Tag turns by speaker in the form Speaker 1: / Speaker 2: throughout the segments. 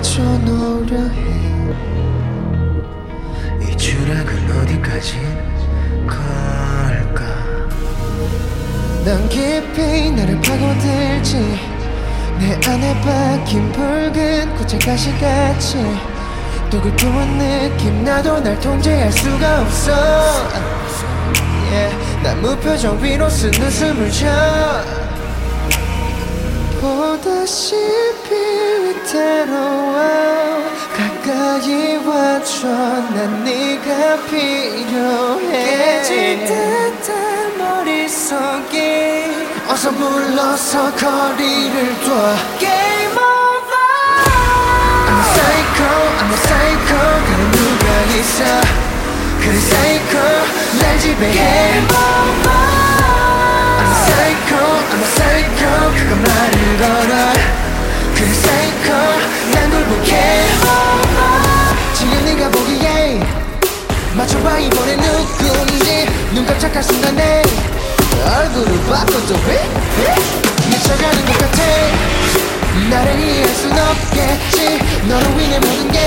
Speaker 1: 맞춰놓으려 해. 이 추락은 어디까지 걸까? 난 깊이 나를 파고들지. 내 안에 박힌 붉은 구체가시같이 도굴부은 느낌. 나도 날 통제할 수가 없어. 난 무표정 위로 쓴 웃음을 줘. 보다시피 위태로워. 가까이 와줘. 난 네가 필요해. 깨질 듯한 머릿속이 어서 불러서 거리를 둬. Game over. I'm a psycho, I'm a psycho. 다른 누가 있어. 그래 psycho 날 지배해. Game over. I'm a psycho, I'm a psycho. 그가 말을 걸어. 그래 psycho 난 굴복해. Game over. 지금 네가 보기에 맞춰봐 이번엔 누군지. 눈 깜짝할 순간에 얼굴을 바꿔도 미쳐가는 것 같아. 나를 이해할 순 없겠지. 너로 인해 모든 게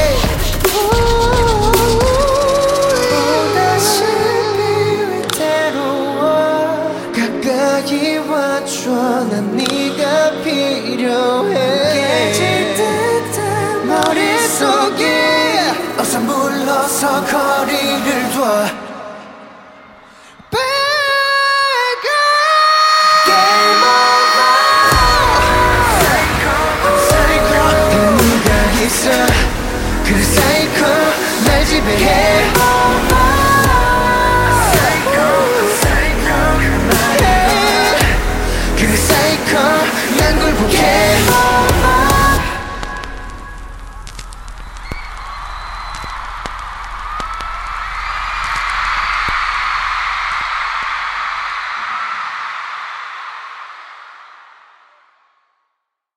Speaker 1: 보다시피 위태로워. 가까이 와줘. 난 네가 필요해. 깨질 듯한 머릿속에 어서 물러서 거리를 둬. 그래 사이코 날 지배해.